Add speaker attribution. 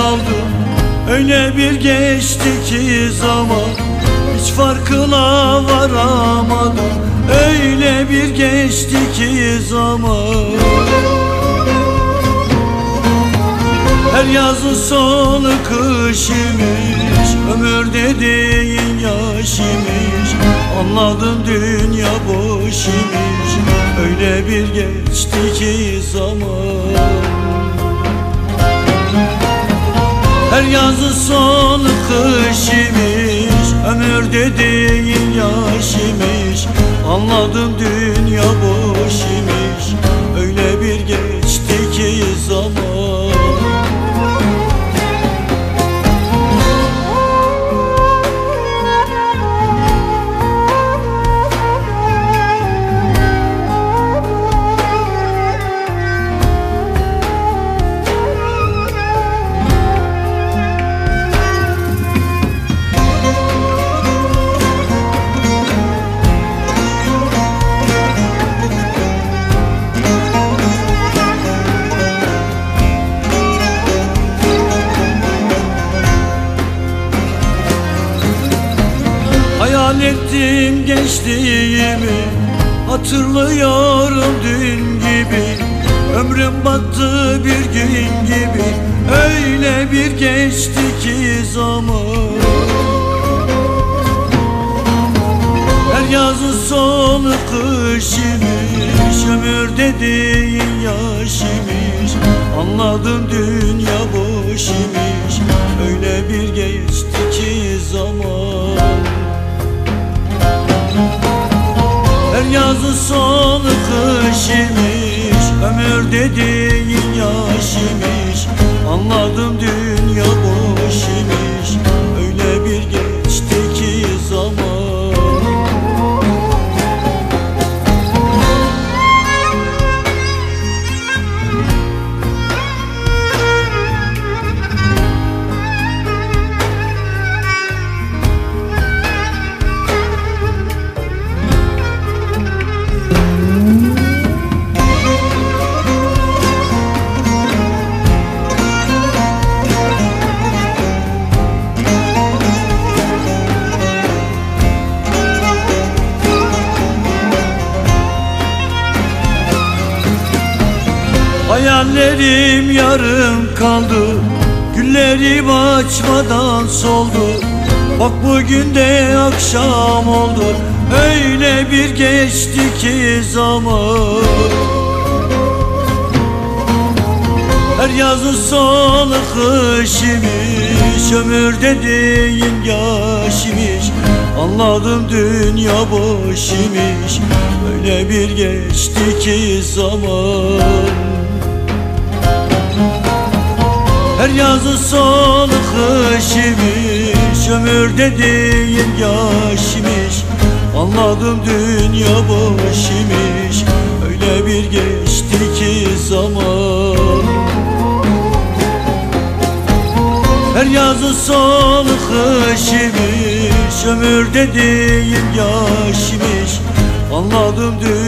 Speaker 1: kaldım. Öyle bir geçti ki zaman, hiç farkına varamadım. Öyle bir geçti ki zaman. Her yazın sonu kış imiş, ömür dediğin yaş imiş. Anladım dünya boş imiş, öyle bir geçti ki zaman. Her yazın sonu kış imiş, ömür dediğin yaş imiş. Anladım dünya boş imiş, öyle bir geçti ki zaman. Hayal ettim gençliğimi, hatırlıyorum dün gibi. Ömrüm battı bir gün gibi, öyle bir geçti ki zaman. Her yazın sonu kış imiş, ömür dediğin yaş imiş. Anladım dünya boş imiş, öyle bir geçti ki zaman. Her yazın sonu kış imiş, ömür dediğin yaş imiş. Anladım dünya boş imiş, öyle bir geçti ki zaman. Hayallerim yarım kaldı, güllerim açmadan soldu. Bak bugün de akşam oldu, öyle bir geçti ki zaman. Her yazın sonu kış imiş, ömür dediğin yaş imiş. Anladım dünya boş imiş, öyle bir geçti ki zaman. Her yazın sonu kış imiş, ömür dediğin yaş imiş. Anladım dünya boş imiş, öyle bir geçti ki zaman. Her yazın sonu kış imiş, ömür dediğin yaş imiş. Anladım dünya